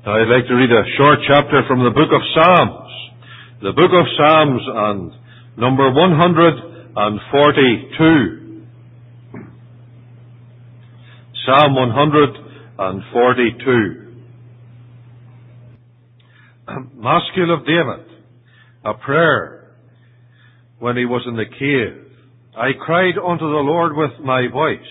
I'd like to read a short chapter from the book of Psalms. The book of Psalms and number 142. Psalm 142. Maskil of David, a prayer when he was in the cave. I cried unto the Lord with my voice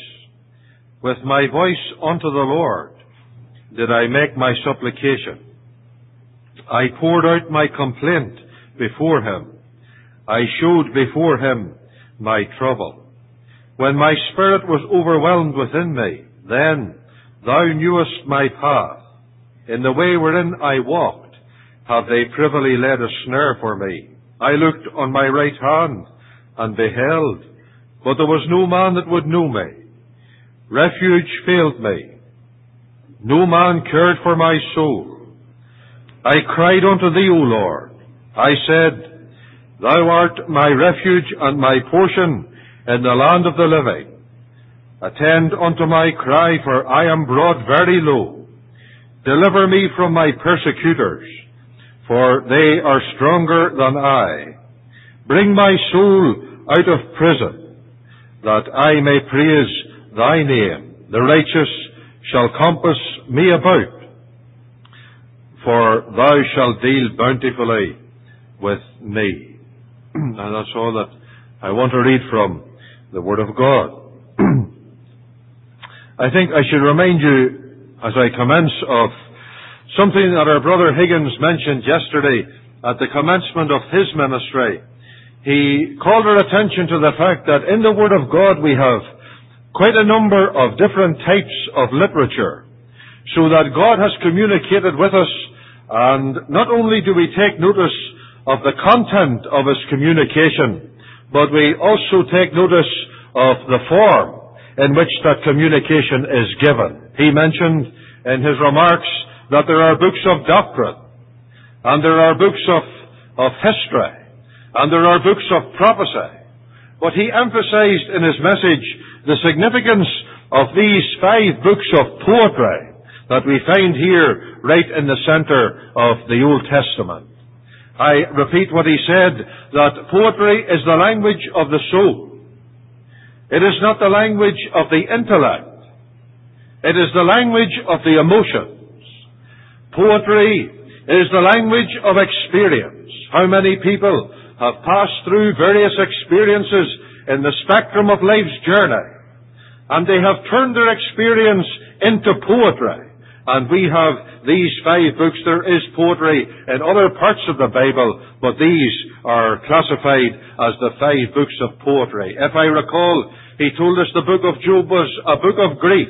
unto the Lord did I make my supplication. I poured out my complaint before him. I showed before him my trouble. When my spirit was overwhelmed within me, then thou knewest my path. In the way wherein I walked, have they privily laid a snare for me. I looked on my right hand, and beheld, but there was no man that would know me. Refuge failed me. No man cared for my soul. I cried unto thee, O Lord. I said, Thou art my refuge and my portion in the land of the living. Attend unto my cry, for I am brought very low. Deliver me from my persecutors, for they are stronger than I. Bring my soul out of prison, that I may praise thy name. The righteous shall compass me about, for thou shalt deal bountifully with me. And that's all that I want to read from the Word of God. I think I should remind you, as I commence, of something that our brother Higgins mentioned yesterday at the commencement of his ministry. He called our attention to the fact that in the Word of God we have quite a number of different types of literature, so that God has communicated with us, and not only do we take notice of the content of His communication, but we also take notice of the form in which that communication is given. He mentioned in his remarks that there are books of doctrine, and there are books of history, and there are books of prophecy. But he emphasized in his message the significance of these 5 books of poetry that we find here right in the center of the Old Testament. I repeat what he said, that poetry is the language of the soul. It is not the language of the intellect. It is the language of the emotions. Poetry is the language of experience. How many people have passed through various experiences in the spectrum of life's journey, and they have turned their experience into poetry. And we have these 5 books. There is poetry in other parts of the Bible, but these are classified as the 5 books of poetry. If I recall, he told us the book of Job was a book of grief,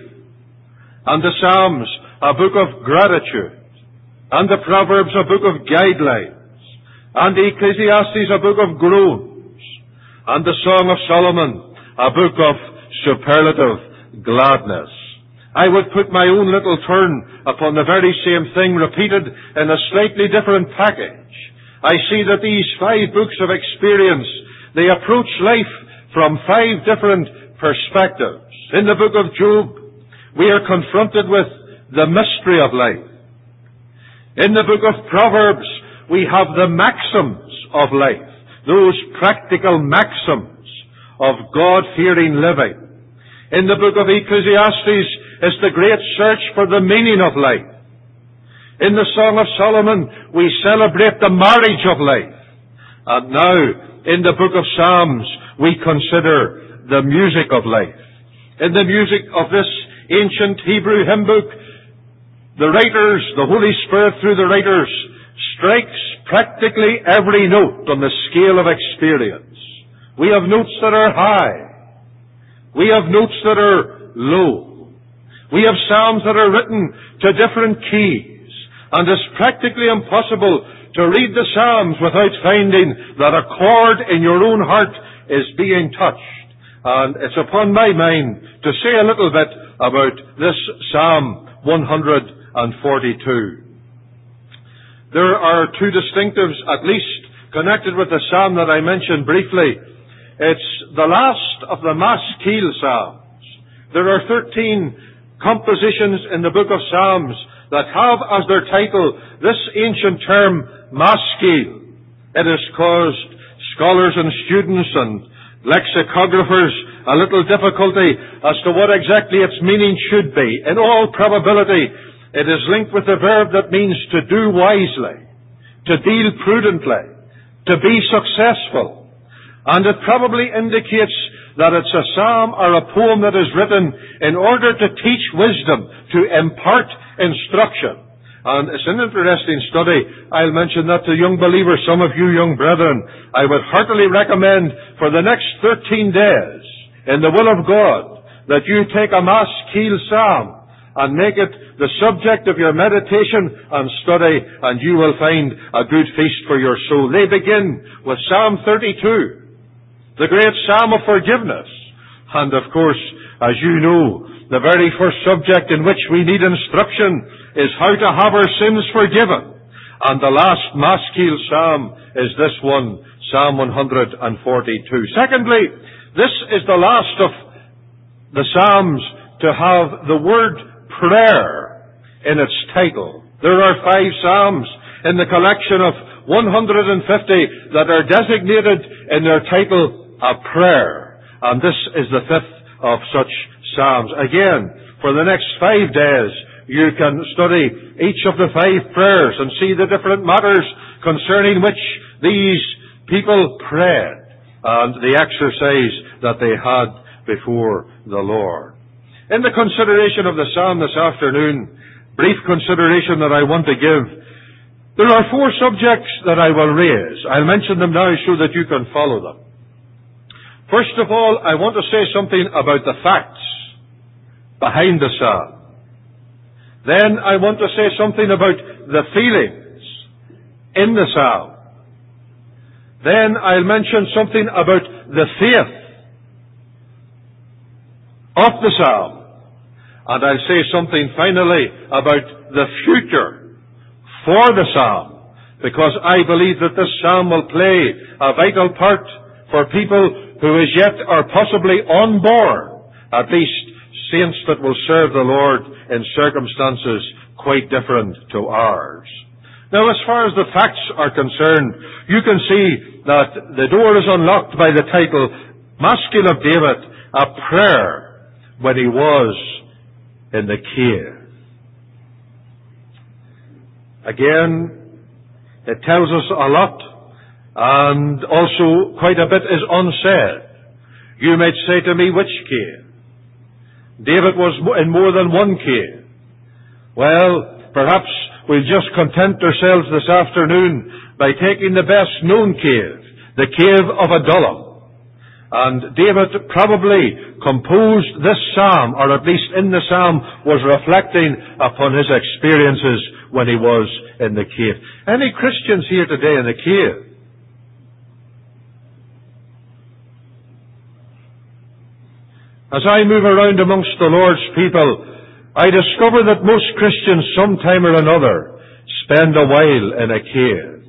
and the Psalms a book of gratitude, and the Proverbs a book of guidelines, and the Ecclesiastes a book of groans, and the Song of Solomon a book of superlative gladness. I would put my own little turn upon the very same thing, repeated in a slightly different package. I see that these 5 books of experience, they approach life from 5 different perspectives. In the book of Job, we are confronted with the mystery of life. In the book of Proverbs, we have the maxims of life, those practical maxims of God-fearing living. In the book of Ecclesiastes is the great search for the meaning of life. In the Song of Solomon, we celebrate the marriage of life. And now, in the book of Psalms, we consider the music of life. In the music of this ancient Hebrew hymn book, the writers, the Holy Spirit through the writers, strikes practically every note on the scale of experience. We have notes that are high. We have notes that are low. We have psalms that are written to different keys, and it's practically impossible to read the psalms without finding that a chord in your own heart is being touched. And it's upon my mind to say a little bit about this Psalm 142. There are 2 distinctives, at least, connected with the psalm that I mentioned briefly. It's the last of the Maskil Psalms. There are 13 compositions in the book of Psalms that have as their title this ancient term, maskil. It has caused scholars and students and lexicographers a little difficulty as to what exactly its meaning should be. In all probability, it is linked with the verb that means to do wisely, to deal prudently, to be successful. And it probably indicates that it's a psalm or a poem that is written in order to teach wisdom, to impart instruction. And it's an interesting study. I'll mention that to young believers, some of you young brethren. I would heartily recommend for the next 13 days, in the will of God, that you take a maskil psalm and make it the subject of your meditation and study, and you will find a good feast for your soul. They begin with Psalm 32, the great psalm of forgiveness. And of course, as you know, the very first subject in which we need instruction is how to have our sins forgiven. And the last maskil psalm is this one, Psalm 142. Secondly, this is the last of the psalms to have the word prayer in its title. There are 5 psalms in the collection of 150 that are designated in their title a prayer. And this is the 5th of such psalms. Again, for the next 5 days, you can study each of the 5 prayers and see the different matters concerning which these people prayed and the exercise that they had before the Lord. In the consideration of the psalm this afternoon, brief consideration that I want to give, there are 4 subjects that I will raise. I'll mention them now so that you can follow them. First of all, I want to say something about the facts behind the psalm. Then I want to say something about the feelings in the psalm. Then I'll mention something about the faith of the psalm. And I'll say something finally about the future for the psalm, because I believe that this psalm will play a vital part for people who as yet are possibly unborn, at least saints that will serve the Lord in circumstances quite different to ours. Now, as far as the facts are concerned, you can see that the door is unlocked by the title, Maskil of David, a prayer when he was in the cave. Again, it tells us a lot, and also quite a bit is unsaid. You might say to me, which cave? David was in more than one cave. Well, perhaps we'll just content ourselves this afternoon by taking the best known cave, the cave of Adullam. And David probably composed this psalm, or at least in the psalm, was reflecting upon his experiences when he was in the cave. Any Christians here today in the cave? As I move around amongst the Lord's people, I discover that most Christians, sometime or another, spend a while in a cave.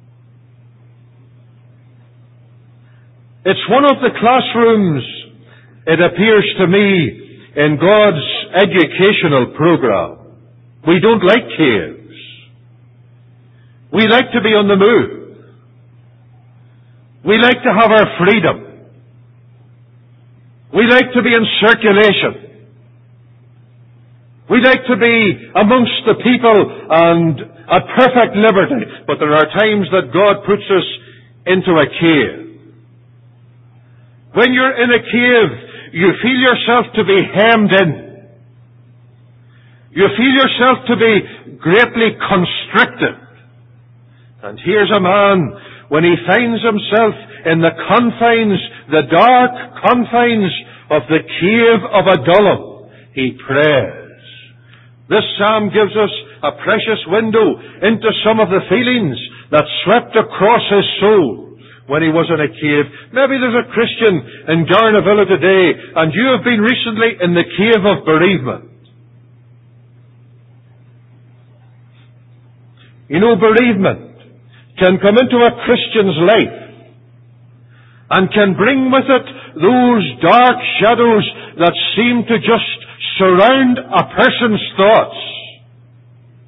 It's one of the classrooms, it appears to me, in God's educational program. We don't like caves. We like to be on the move. We like to have our freedom. We like to be in circulation. We like to be amongst the people and at perfect liberty. But there are times that God puts us into a cave. When you're in a cave, you feel yourself to be hemmed in. You feel yourself to be greatly constricted. And here's a man, when he finds himself in the confines, the dark confines of the cave of Adullam, he prays. This psalm gives us a precious window into some of the feelings that swept across his soul when he was in a cave. Maybe there's a Christian in Garnavilla today, and you have been recently in the cave of bereavement. You know, bereavement can come into a Christian's life and can bring with it those dark shadows that seem to just surround a person's thoughts.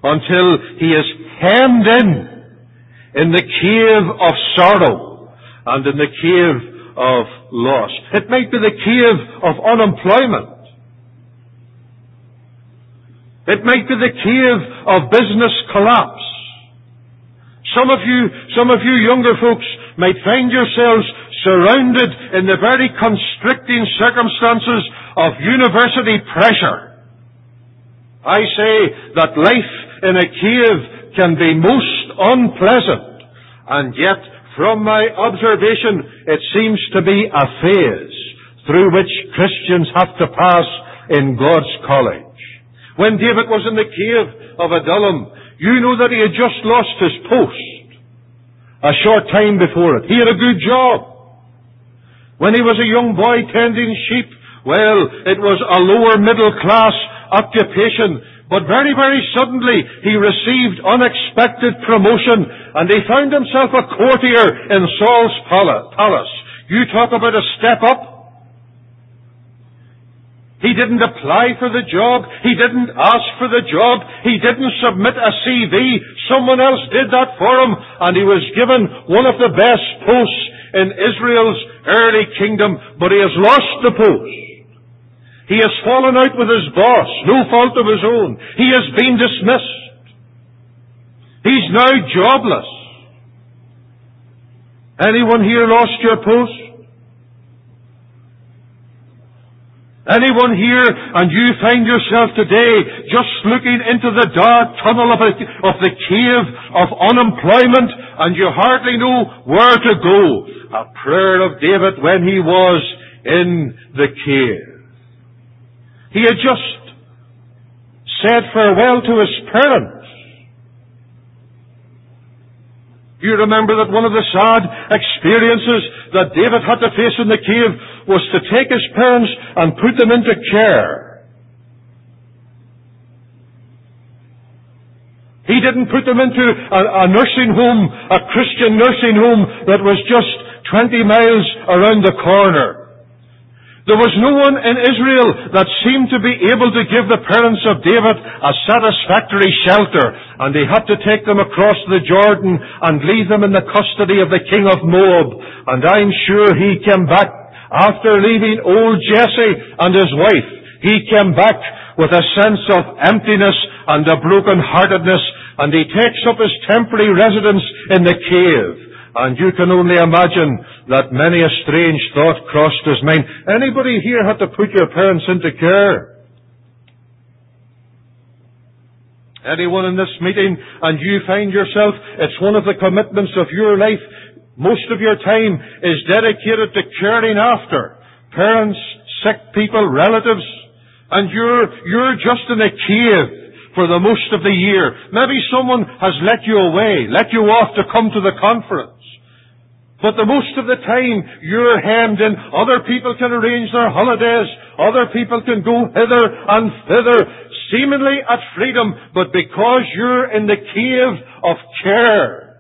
until he is hemmed in the cave of sorrow and in the cave of loss. It might be the cave of unemployment. It might be the cave of business collapse. Some of you younger folks might find yourselves surrounded in the very constricting circumstances of university pressure. I say that life in a cave can be most unpleasant, and yet, from my observation, it seems to be a phase through which Christians have to pass in God's college. When David was in the cave of Adullam, you know that he had just lost his post a short time before it. He had a good job. When he was a young boy tending sheep, well, it was a lower middle class occupation. But very, very suddenly he received unexpected promotion, and he found himself a courtier in Saul's palace. You talk about a step up. He didn't apply for the job. He didn't ask for the job. He didn't submit a CV. Someone else did that for him, and he was given one of the best posts in Israel's early kingdom, but he has lost the post. He has fallen out with his boss, no fault of his own. He has been dismissed. He's now jobless. Anyone here lost your post? Anyone here, and you find yourself today just looking into the dark tunnel of the cave of unemployment, and you hardly know where to go? A prayer of David when he was in the cave. He had just said farewell to his parents. You remember that one of the sad experiences that David had to face in the cave was to take his parents and put them into care. He didn't put them into a nursing home, a Christian nursing home that was just 20 miles around the corner. There was no one in Israel that seemed to be able to give the parents of David a satisfactory shelter, and they had to take them across the Jordan and leave them in the custody of the king of Moab. And I'm sure he came back after leaving old Jesse and his wife. He came back with a sense of emptiness and a broken-heartedness, and he takes up his temporary residence in the cave. And you can only imagine that many a strange thought crossed his mind. Anybody here had to put your parents into care? Anyone in this meeting, and you find yourself, it's one of the commitments of your life, most of your time is dedicated to caring after parents, sick people, relatives, and you're just in a cave for the most of the year. Maybe someone has let you away, let you off to come to the conference. But the most of the time, you're hemmed in. Other people can arrange their holidays. Other people can go hither and thither, seemingly at freedom. But because you're in the cave of care,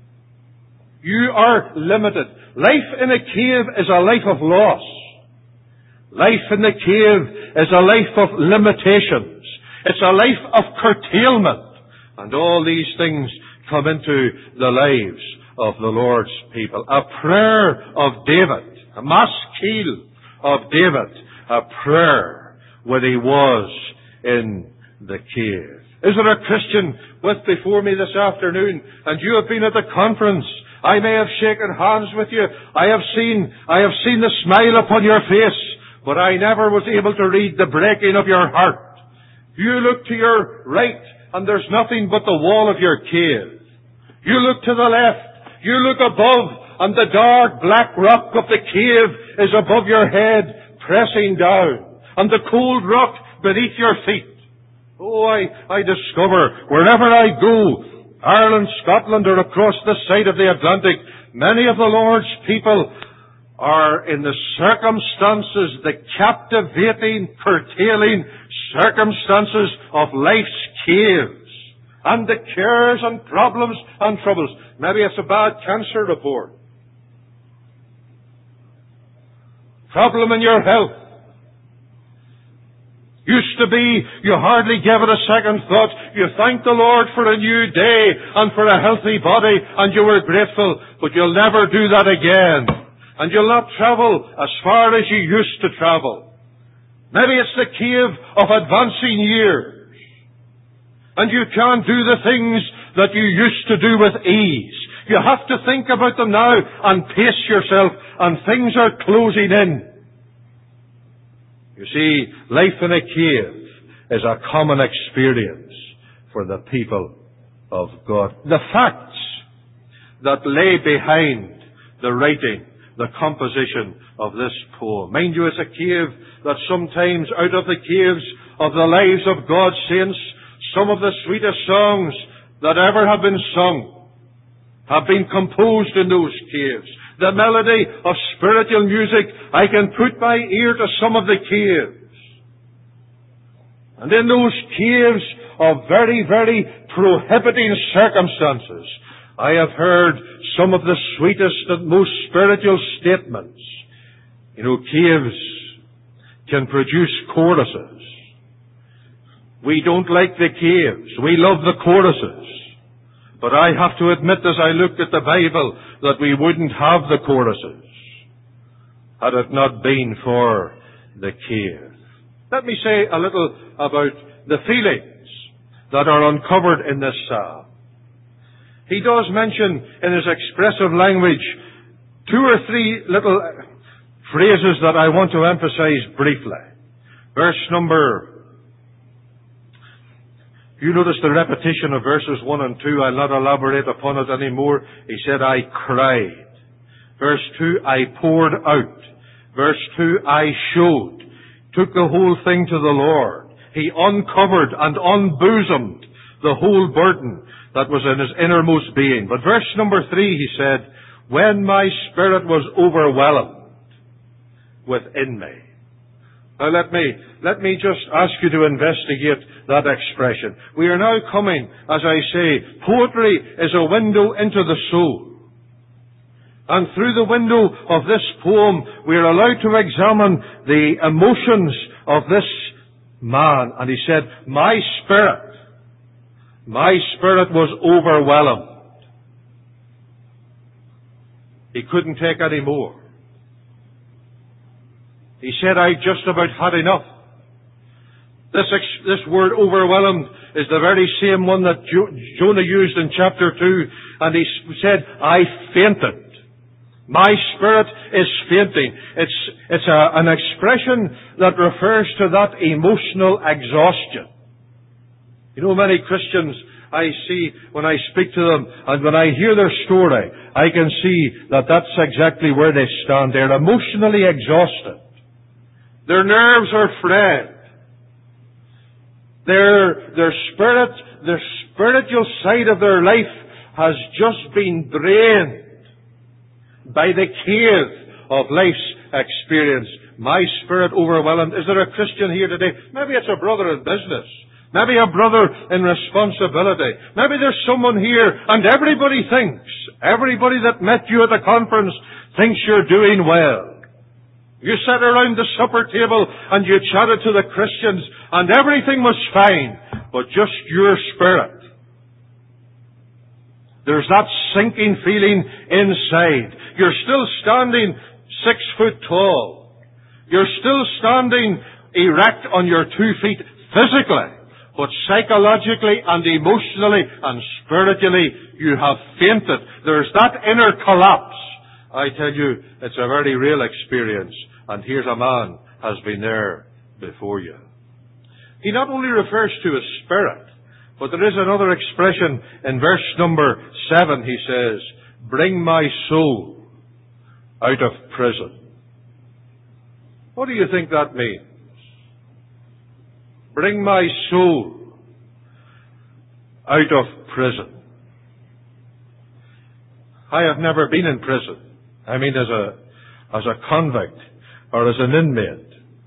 you are limited. Life in a cave is a life of loss. Life in the cave is a life of limitations. It's a life of curtailment. And all these things come into the lives of the Lord's people. A prayer of David, a maskil of David, a prayer when he was in the cave. Is there a Christian with before me this afternoon, and you have been at the conference? I may have shaken hands with you. I have seen the smile upon your face, but I never was able to read the breaking of your heart. You look to your right, and there's nothing but the wall of your cave. You look to the left, you look above, and the dark black rock of the cave is above your head, pressing down, and the cold rock beneath your feet. Oh, I discover, wherever I go, Ireland, Scotland, or across the side of the Atlantic, many of the Lord's people are in the circumstances, the captivating, curtailing circumstances of life's caves, and the cares and problems and troubles. Maybe it's a bad cancer report. Problem in your health. Used to be, you hardly gave it a second thought. You thanked the Lord for a new day and for a healthy body, and you were grateful. But you'll never do that again. And you'll not travel as far as you used to travel. Maybe it's the cave of advancing years. And you can't do the things that you used to do with ease. You have to think about them now and pace yourself, and things are closing in. You see, life in a cave is a common experience for the people of God. The facts that lay behind the writing, the composition of this poem. Mind you, it's a cave that sometimes out of the caves of the lives of God's saints, some of the sweetest songs that ever have been sung have been composed in those caves. The melody of spiritual music, I can put my ear to some of the caves. And in those caves of very, very prohibiting circumstances, I have heard some of the sweetest and most spiritual statements. You know, caves can produce choruses. We don't like the caves. We love the choruses. But I have to admit, as I looked at the Bible, that we wouldn't have the choruses had it not been for the cave. Let me say a little about the feelings that are uncovered in this psalm. He does mention in his expressive language 2 or 3 little phrases that I want to emphasize briefly. Verse number... You notice the repetition of verses 1 and 2. I'll not elaborate upon it anymore. He said, I cried. Verse 2, I poured out. Verse 2, I showed. Took the whole thing to the Lord. He uncovered and unbosomed the whole burden that was in his innermost being. But verse number 3, he said, when my spirit was overwhelmed within me. Now let me just ask you to investigate that expression. We are now coming, as I say, poetry is a window into the soul. And through the window of this poem, we are allowed to examine the emotions of this man. And he said, my spirit was overwhelmed. He couldn't take any more. He said, I just about had enough. This word overwhelmed is the very same one that Jonah used in chapter 2. And he said, I fainted. My spirit is fainting. It's an expression that refers to that emotional exhaustion. You know, many Christians I see when I speak to them and when I hear their story, I can see that that's exactly where they stand. They're emotionally exhausted. Their nerves are frayed. Their spiritual side of their life has just been drained by the cave of life's experience. My spirit overwhelmed. Is there a Christian here today? Maybe it's a brother in business. Maybe a brother in responsibility. Maybe there's someone here and everybody that met you at the conference thinks you're doing well. You sat around the supper table and you chatted to the Christians and everything was fine, but just your spirit. There's that sinking feeling inside. You're still standing 6 foot tall. You're still standing erect on your 2 feet physically, but psychologically and emotionally and spiritually you have fainted. There's that inner collapse. I tell you, it's a very real experience. And here's a man has been there before you. He not only refers to his spirit, but there is another expression in verse number 7. He says, bring my soul out of prison. What do you think that means? Bring my soul out of prison. I have never been in prison. I mean, as a convict or as an inmate.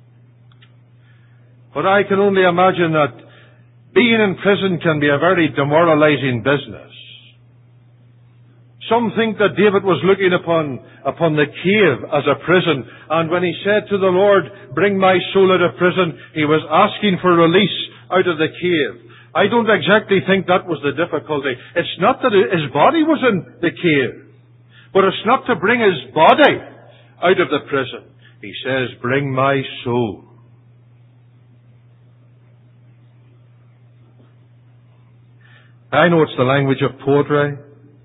But I can only imagine that being in prison can be a very demoralizing business. Some think that David was looking upon the cave as a prison, and when he said to the Lord, "Bring my soul out of prison," he was asking for release out of the cave. I don't exactly think that was the difficulty. It's not that his body was in the cave, but it's not to bring his body out of the prison. He says, "Bring my soul." I know it's the language of poetry.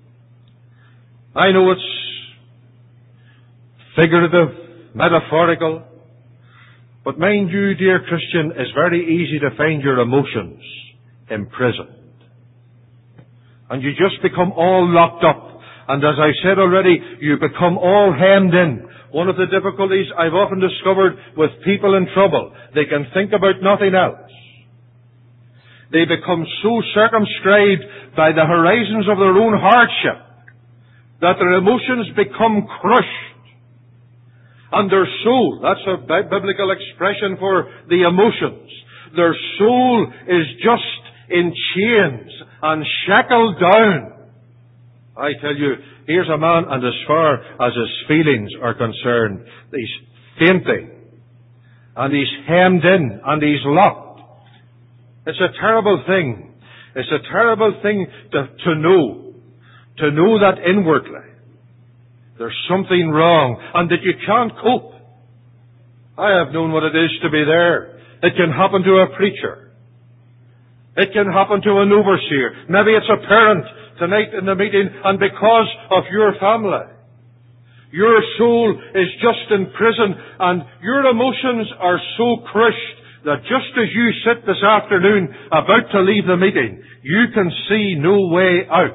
I know it's figurative, metaphorical. But mind you, dear Christian, it's very easy to find your emotions imprisoned. And you just become all locked up. And as I said already, you become all hemmed in. One of the difficulties I've often discovered with people in trouble, they can think about nothing else. They become so circumscribed by the horizons of their own hardship that their emotions become crushed. And their soul, that's a biblical expression for the emotions, their soul is just in chains and shackled down. I tell you, here's a man, and as far as his feelings are concerned, he's fainting, and he's hemmed in, and he's locked. It's a terrible thing. It's a terrible thing to know that inwardly there's something wrong, and that you can't cope. I have known what it is to be there. It can happen to a preacher. It can happen to an overseer. Maybe it's a parent tonight in the meeting, and because of your family, your soul is just in prison, and your emotions are so crushed that just as you sit this afternoon about to leave the meeting, you can see no way out.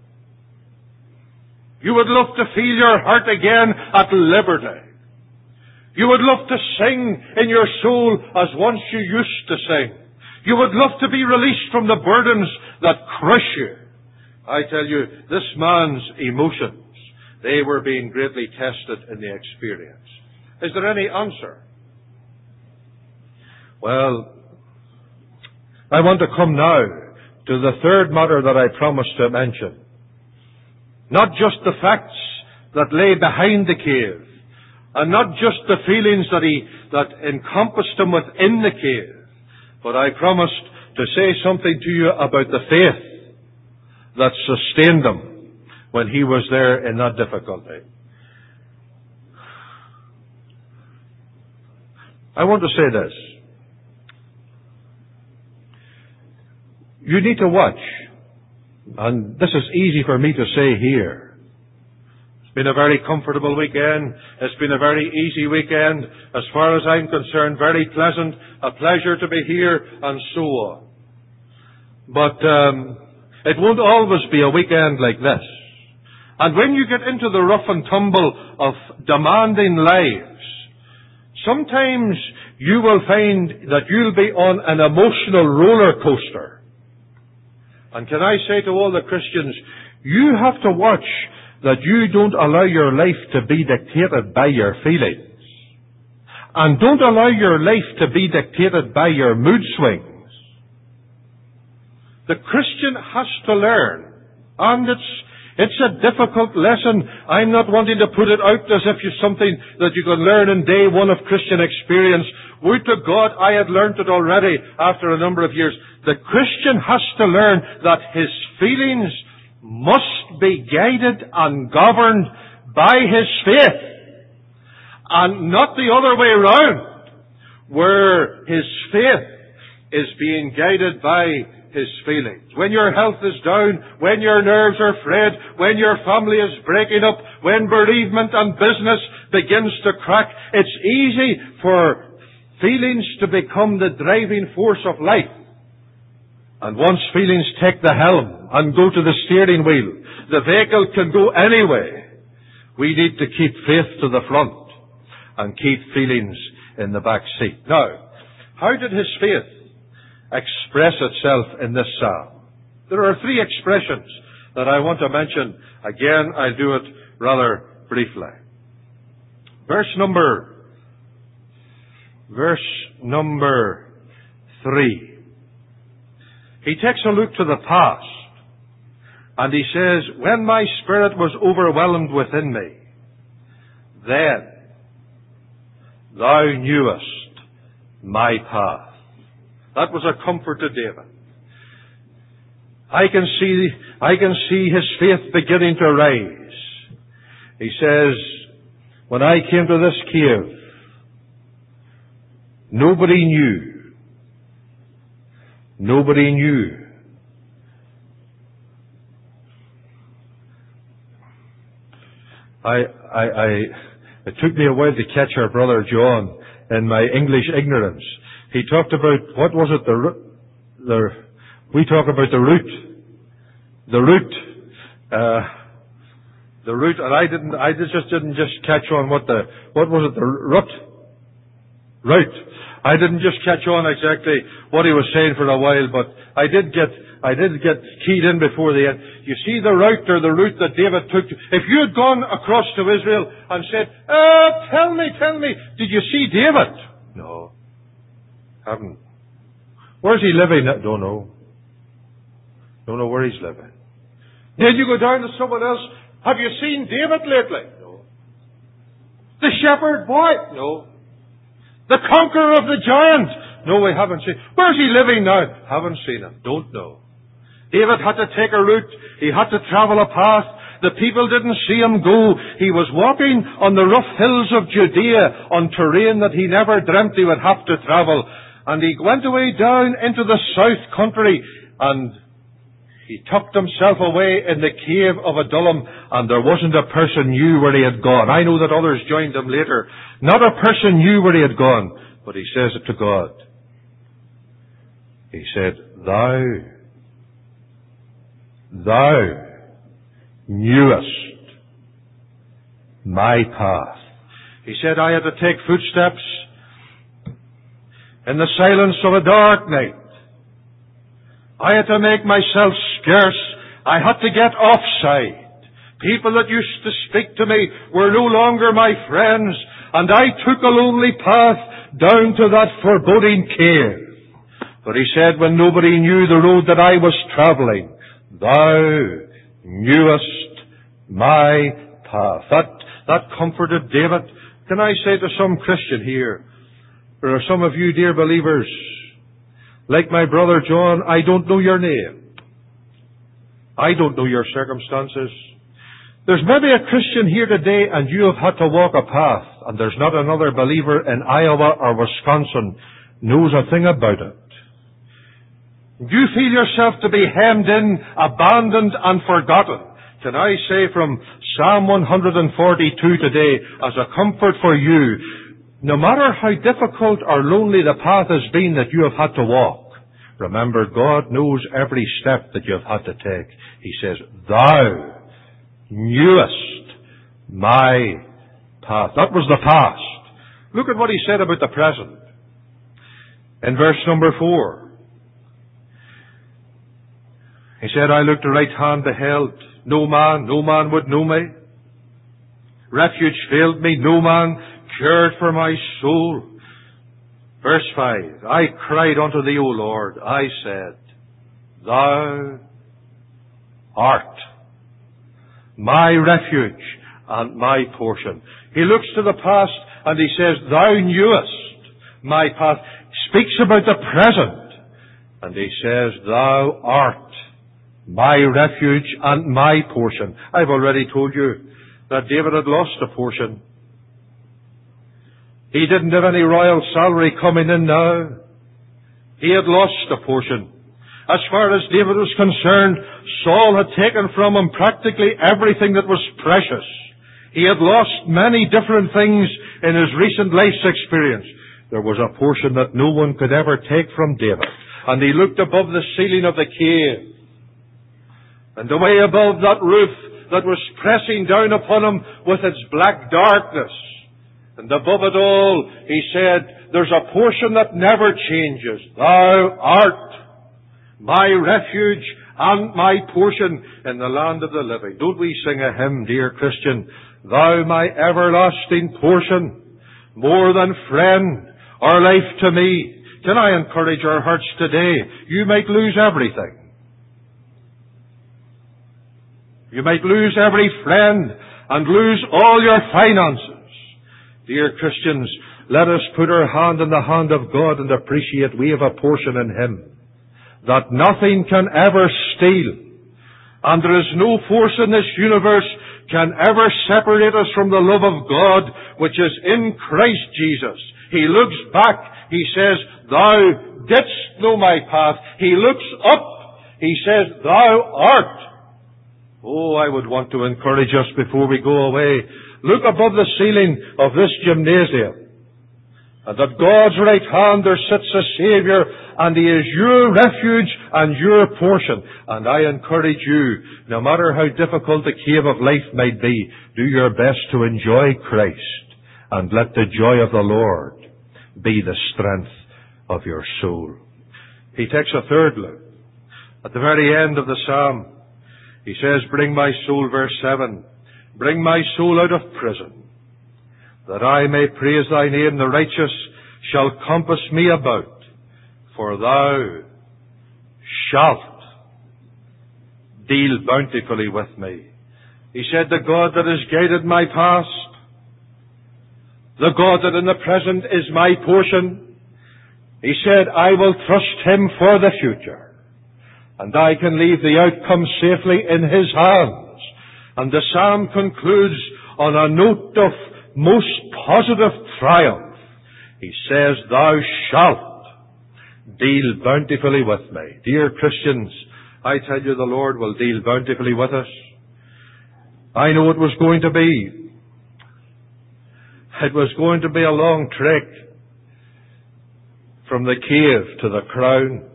You would love to feel your heart again at liberty. You would love to sing in your soul as once you used to sing. You would love to be released from the burdens that crush you. I tell you, this man's emotions, they were being greatly tested in the experience. Is there any answer? Well, I want to come now to the third matter that I promised to mention. Not just the facts that lay behind the cave, and not just the feelings that encompassed him within the cave, but I promised to say something to you about the faith that sustained him when he was there in that difficulty. I want to say this. You need to watch, and this is easy for me to say here. It's been a very comfortable weekend. It's been a very easy weekend. As far as I'm concerned, very pleasant, a pleasure to be here, and so on. But it won't always be a weekend like this. And when you get into the rough and tumble of demanding lives, sometimes you will find that you'll be on an emotional roller coaster. And can I say to all the Christians, you have to watch that you don't allow your life to be dictated by your feelings. And don't allow your life to be dictated by your mood swings. The Christian has to learn, and it's a difficult lesson. I'm not wanting to put it out as if it's something that you can learn in day one of Christian experience. Would to God I had learned it already after a number of years. The Christian has to learn that his feelings must be guided and governed by his faith, and not the other way around, where his faith is being guided by his feelings. When your health is down, when your nerves are frayed, when your family is breaking up, when bereavement and business begins to crack, it's easy for feelings to become the driving force of life. And once feelings take the helm and go to the steering wheel, the vehicle can go anyway. We need to keep faith to the front and keep feelings in the back seat. Now, how did his faith express itself in this psalm? There are three expressions that I want to mention. Again, I'll do it rather briefly. Verse number 3. He takes a look to the past. And he says, when my spirit was overwhelmed within me, then thou knewest my path. That was a comfort to David. I can see his faith beginning to rise. He says, when I came to this cave, nobody knew. Nobody knew. It took me a while to catch our brother John in my English ignorance. He talked about, what was it, we talk about the root. The root, and I just didn't catch on what was it, the root? I didn't just catch on exactly what he was saying for a while, but I did get keyed in before the end. You see the route or the route that David took. If you had gone across to Israel and said, tell me, did you see David? No. Haven't. Where's he living? Don't know. Don't know where he's living. Did you go down to someone else? Have you seen David lately? No. The shepherd boy? No. The conqueror of the giant? No, we haven't seen. Where's he living now? Haven't seen him. Don't know. David had to take a route. He had to travel a path. The people didn't see him go. He was walking on the rough hills of Judea on terrain that he never dreamt he would have to travel. And he went away down into the south country, and he tucked himself away in the cave of Adullam, and there wasn't a person knew where he had gone. I know that others joined him later. Not a person knew where he had gone, but he says it to God. He said, Thou knewest my path. He said, I had to take footsteps in the silence of a dark night. I had to make myself scarce. I had to get offside. People that used to speak to me were no longer my friends, and I took a lonely path down to that foreboding cave. But he said, when nobody knew the road that I was traveling, thou knewest my path. That comforted David. Can I say to some Christian here, there are some of you, dear believers, like my brother John, I don't know your name. I don't know your circumstances. There's maybe a Christian here today and you have had to walk a path, and there's not another believer in Iowa or Wisconsin knows a thing about it. You feel yourself to be hemmed in, abandoned and forgotten. Can I say from Psalm 142 today, as a comfort for you, no matter how difficult or lonely the path has been that you have had to walk, remember, God knows every step that you have had to take. He says, Thou knewest my path. That was the past. Look at what he said about the present. In verse number 4. He said, I looked, the right hand beheld. No man would know me. Refuge failed me. No man cared for my soul. Verse 5. I cried unto thee, O Lord. I said, Thou art my refuge and my portion. He looks to the past and he says, Thou knewest my path. Speaks about the present. And he says, Thou art my refuge and my portion. I've already told you that David had lost a portion. He didn't have any royal salary coming in now. He had lost a portion. As far as David was concerned, Saul had taken from him practically everything that was precious. He had lost many different things in his recent life's experience. There was a portion that no one could ever take from David. And he looked above the ceiling of the cave. And away above that roof that was pressing down upon him with its black darkness. And above it all, he said, there's a portion that never changes. Thou art my refuge and my portion in the land of the living. Don't we sing a hymn, dear Christian? Thou my everlasting portion, more than friend or life to me. Can I encourage our hearts today? You might lose everything. You might lose every friend and lose all your finances. Dear Christians, let us put our hand in the hand of God and appreciate we have a portion in Him that nothing can ever steal. And there is no force in this universe can ever separate us from the love of God which is in Christ Jesus. He looks back. He says, Thou didst know my path. He looks up. He says, Thou art. Oh, I would want to encourage us before we go away. Look above the ceiling of this gymnasium. And at God's right hand there sits a Saviour, and He is your refuge and your portion. And I encourage you, no matter how difficult the cave of life might be, do your best to enjoy Christ, and let the joy of the Lord be the strength of your soul. He takes a third look. At the very end of the psalm, he says, Bring my soul, verse 7, bring my soul out of prison, that I may praise thy name. The righteous shall compass me about, for thou shalt deal bountifully with me. He said, the God that has guided my past, the God that in the present is my portion, he said, I will trust Him for the future, and I can leave the outcome safely in His hands. And the psalm concludes on a note of most positive triumph. He says, Thou shalt deal bountifully with me. Dear Christians, I tell you the Lord will deal bountifully with us. I know it was going to be. It was going to be a long trek from the cave to the crown.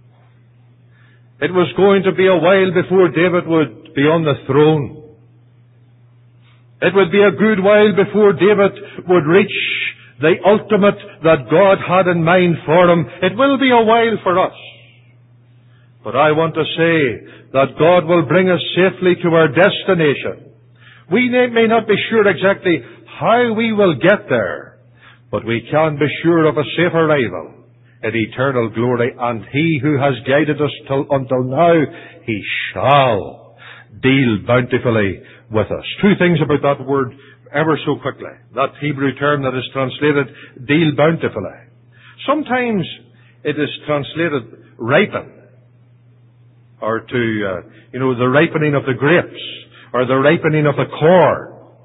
It was going to be a while before David would be on the throne. It would be a good while before David would reach the ultimate that God had in mind for him. It will be a while for us. But I want to say that God will bring us safely to our destination. We may not be sure exactly how we will get there, but we can be sure of a safe arrival in eternal glory. And He who has guided us until now, He shall deal bountifully with us. Two things about that word ever so quickly. That Hebrew term that is translated deal bountifully. Sometimes it is translated ripen, or the ripening of the grapes, or the ripening of the corn.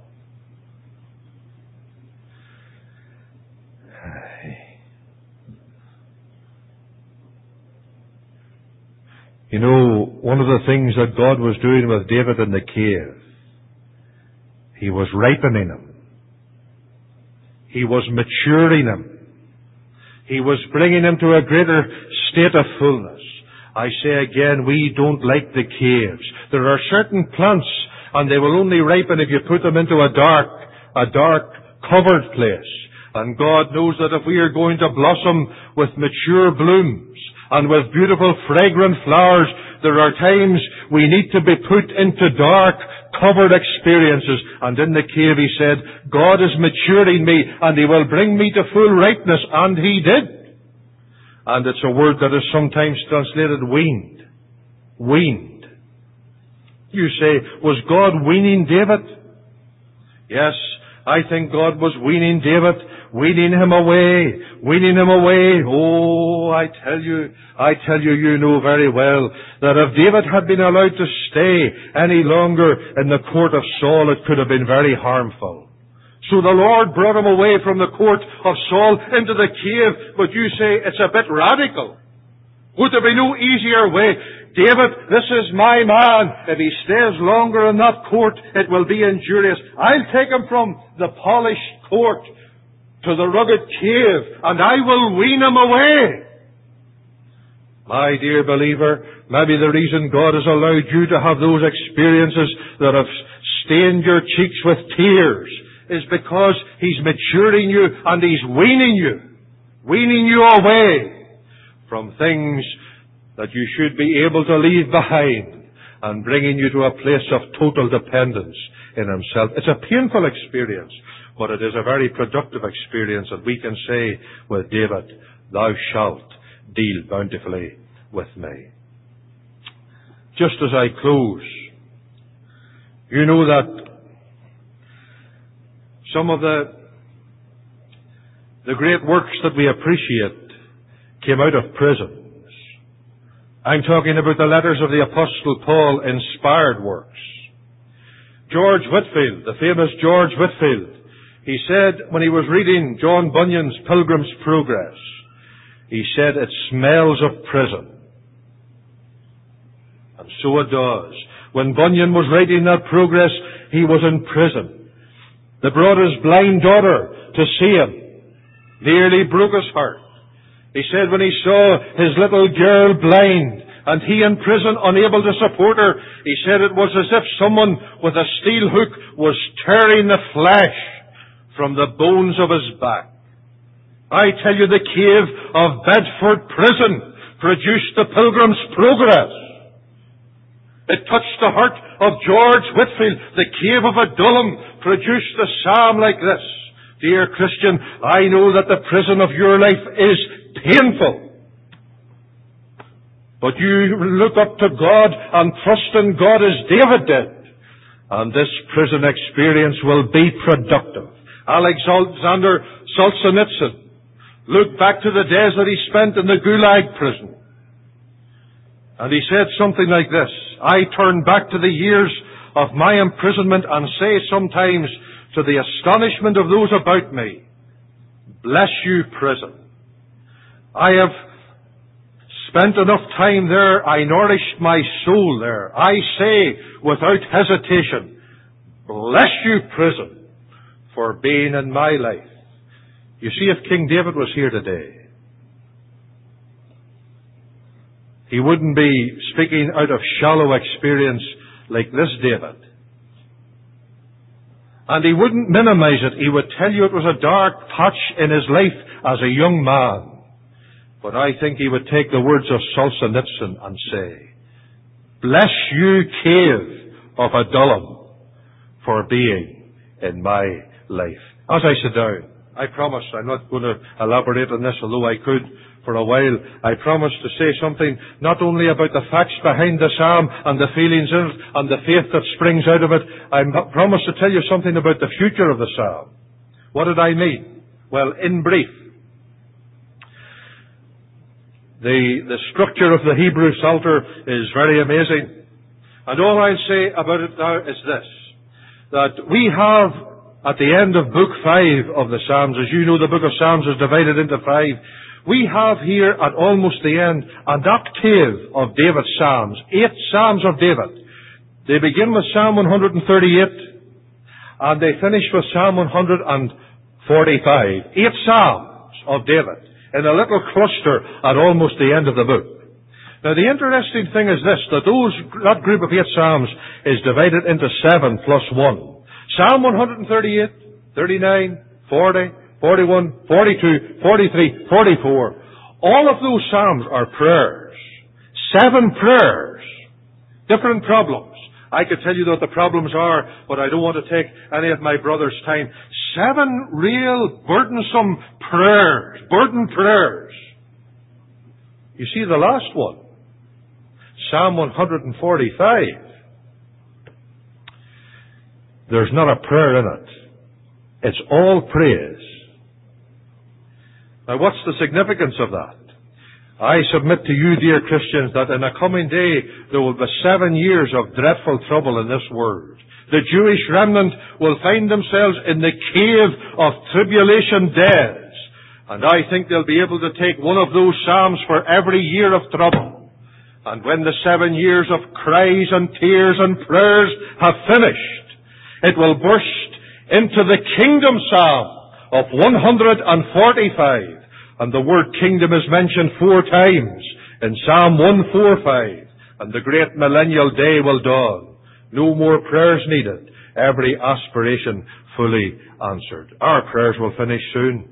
You know, one of the things that God was doing with David in the cave, He was ripening him. He was maturing him. He was bringing him to a greater state of fullness. I say again, we don't like the caves. There are certain plants, and they will only ripen if you put them into a dark covered place. And God knows that if we are going to blossom with mature blooms and with beautiful fragrant flowers, there are times we need to be put into dark covered experiences. And in the cave He said, God is maturing me and He will bring me to full ripeness. And He did. And it's a word that is sometimes translated weaned. Weaned. You say, was God weaning David? Yes, I think God was weaning David, weaning him away. Oh, I tell you, you know very well that if David had been allowed to stay any longer in the court of Saul, it could have been very harmful. So the Lord brought him away from the court of Saul into the cave, but you say it's a bit radical. Would there be no easier way? David, this is my man. If he stays longer in that court, it will be injurious. I'll take him from the polished court to the rugged cave, and I will wean him away. My dear believer, maybe the reason God has allowed you to have those experiences that have stained your cheeks with tears is because He's maturing you and He's weaning you away from things that you should be able to leave behind and bringing you to a place of total dependence in Himself. It's a painful experience, but it is a very productive experience, and we can say with David, Thou shalt deal bountifully with me. Just as I close, You know that some of the great works that we appreciate came out of prisons. I'm talking about the letters of the Apostle Paul, inspired works. George Whitefield, the famous George Whitefield, he said when he was reading John Bunyan's Pilgrim's Progress, he said, it smells of prison. And so it does. When Bunyan was writing that progress, he was in prison. They brought his blind daughter to see him. Nearly broke his heart. He said when he saw his little girl blind and he in prison unable to support her, he said it was as if someone with a steel hook was tearing the flesh from the bones of his back. I tell you, the cave of Bedford Prison produced the Pilgrim's Progress. It touched the heart of George Whitefield. The cave of Adullam produced a psalm like this. Dear Christian, I know that the prison of your life is painful. But you look up to God and trust in God as David did. And this prison experience will be productive. Alexander Solzhenitsyn looked back to the days that he spent in the Gulag prison. And he said something like this, I turn back to the years of my imprisonment and say sometimes to the astonishment of those about me, bless you, prison. I have spent enough time there, I nourished my soul there. I say without hesitation, bless you, prison, for being in my life. You see, if King David was here today, he wouldn't be speaking out of shallow experience like this David. And he wouldn't minimize it. He would tell you it was a dark patch in his life as a young man. But I think he would take the words of Solzhenitsyn and say, bless you, cave of Adullam, for being in my life. As I sit down, I promise I'm not going to elaborate on this, although I could for a while. I promise to say something not only about the facts behind the psalm and the feelings in it and the faith that springs out of it. I promise to tell you something about the future of the psalm. What did I mean? Well, in brief, the structure of the Hebrew Psalter is very amazing. And all I'll say about it now is this, that we have at the end of Book 5 of the Psalms, as you know, the Book of Psalms is divided into 5. We have here at almost the end an octave of David's Psalms, 8 Psalms of David. They begin with Psalm 138 and they finish with Psalm 145. 8 Psalms of David in a little cluster at almost the end of the book. Now the interesting thing is this, that that group of 8 Psalms is divided into 7 plus 1. Psalm 138, 39, 40, 41, 42, 43, 44. All of those Psalms are prayers. 7 prayers. Different problems. I could tell you what the problems are, but I don't want to take any of my brother's time. 7 real burdensome prayers. Burden prayers. You see the last one. Psalm 145. There's not a prayer in it. It's all praise. Now what's the significance of that? I submit to you, dear Christians, that in a coming day there will be 7 years of dreadful trouble in this world. The Jewish remnant will find themselves in the cave of tribulation days. And I think they'll be able to take one of those psalms for every year of trouble. And when the 7 years of cries and tears and prayers have finished, it will burst into the kingdom psalm of 145. And the word kingdom is mentioned 4 times in Psalm 145. And the great millennial day will dawn. No more prayers needed. Every aspiration fully answered. Our prayers will finish soon.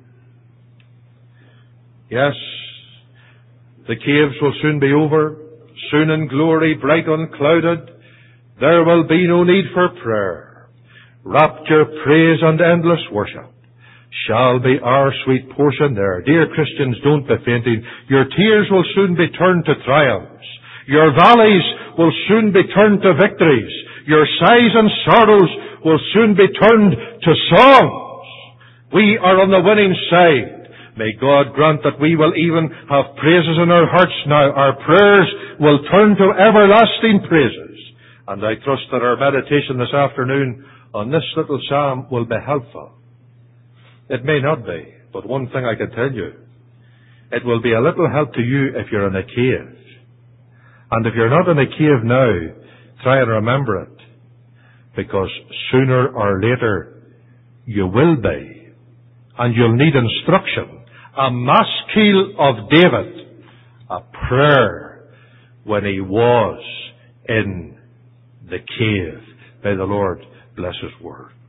Yes, the caves will soon be over. Soon in glory, bright unclouded, there will be no need for prayer. Rapture, praise, and endless worship shall be our sweet portion there. Dear Christians, don't be fainting. Your tears will soon be turned to triumphs. Your valleys will soon be turned to victories. Your sighs and sorrows will soon be turned to songs. We are on the winning side. May God grant that we will even have praises in our hearts now. Our prayers will turn to everlasting praises. And I trust that our meditation this afternoon on this little psalm will be helpful. It may not be, but one thing I can tell you, it will be a little help to you if you're in a cave. And if you're not in a cave now, try and remember it, because sooner or later you will be, and you'll need instruction. A maskil of David, a prayer when he was in the cave. May the Lord bless His word.